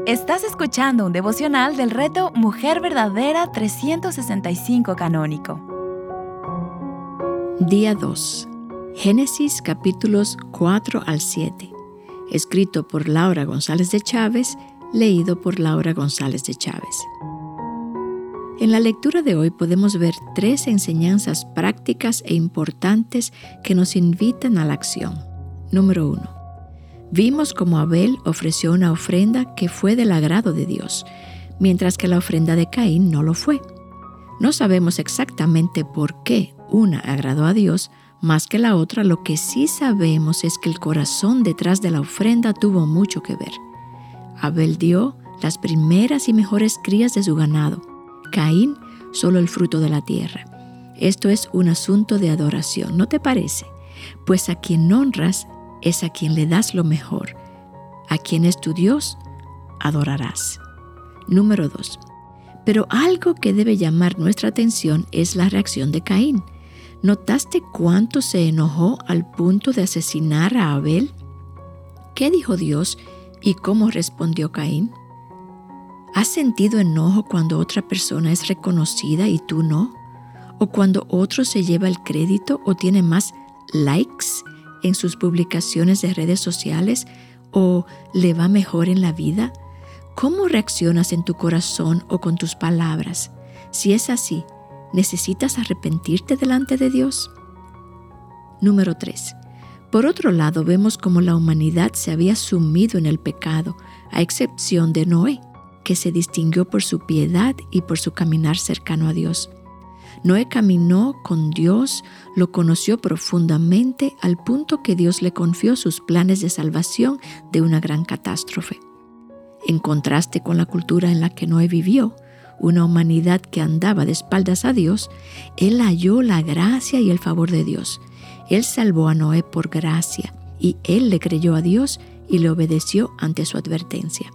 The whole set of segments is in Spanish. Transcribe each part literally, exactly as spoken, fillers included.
Estás escuchando un devocional del reto Mujer Verdadera trescientos sesenta y cinco Canónico. Día dos. Génesis capítulos cuatro al siete. Escrito por Laura González de Chávez, leído por Laura González de Chávez. En la lectura de hoy podemos ver tres enseñanzas prácticas e importantes que nos invitan a la acción. Número uno. Vimos cómo Abel ofreció una ofrenda que fue del agrado de Dios, mientras que la ofrenda de Caín no lo fue. No sabemos exactamente por qué una agradó a Dios más que la otra. Lo que sí sabemos es que el corazón detrás de la ofrenda tuvo mucho que ver. Abel dio las primeras y mejores crías de su ganado. Caín solo el fruto de la tierra. Esto es un asunto de adoración, ¿no te parece? Pues a quien honras es a quien le das lo mejor. A quien es tu Dios, adorarás. Número dos. Pero algo que debe llamar nuestra atención es la reacción de Caín. ¿Notaste cuánto se enojó al punto de asesinar a Abel? ¿Qué dijo Dios y cómo respondió Caín? ¿Has sentido enojo cuando otra persona es reconocida y tú no? ¿O cuando otro se lleva el crédito o tiene más likes en sus publicaciones de redes sociales o le va mejor en la vida? ¿Cómo reaccionas en tu corazón o con tus palabras? Si es así, ¿necesitas arrepentirte delante de Dios? Número tres. Por otro lado, vemos cómo la humanidad se había sumido en el pecado, a excepción de Noé, que se distinguió por su piedad y por su caminar cercano a Dios. Noé caminó con Dios, lo conoció profundamente al punto que Dios le confió sus planes de salvación de una gran catástrofe. En contraste con la cultura en la que Noé vivió, una humanidad que andaba de espaldas a Dios, él halló la gracia y el favor de Dios. Él salvó a Noé por gracia y él le creyó a Dios y le obedeció ante su advertencia.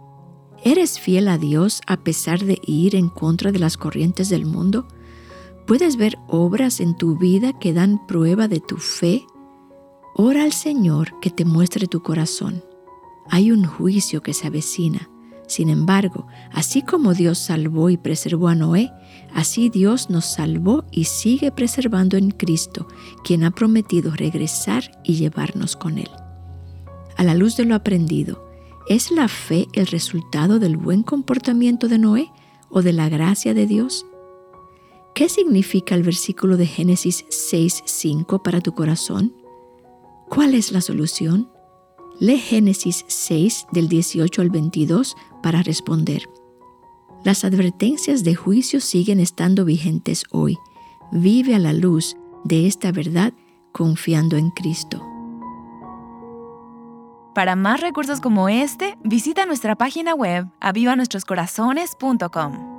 ¿Eres fiel a Dios a pesar de ir en contra de las corrientes del mundo? ¿Puedes ver obras en tu vida que dan prueba de tu fe? Ora al Señor que te muestre tu corazón. Hay un juicio que se avecina. Sin embargo, así como Dios salvó y preservó a Noé, así Dios nos salvó y sigue preservando en Cristo, quien ha prometido regresar y llevarnos con Él. A la luz de lo aprendido, ¿es la fe el resultado del buen comportamiento de Noé o de la gracia de Dios? ¿Qué significa el versículo de Génesis seis cinco para tu corazón? ¿Cuál es la solución? Lee Génesis seis del dieciocho al veintidós para responder. Las advertencias de juicio siguen estando vigentes hoy. Vive a la luz de esta verdad confiando en Cristo. Para más recursos como este, visita nuestra página web aviva nuestros corazones punto com.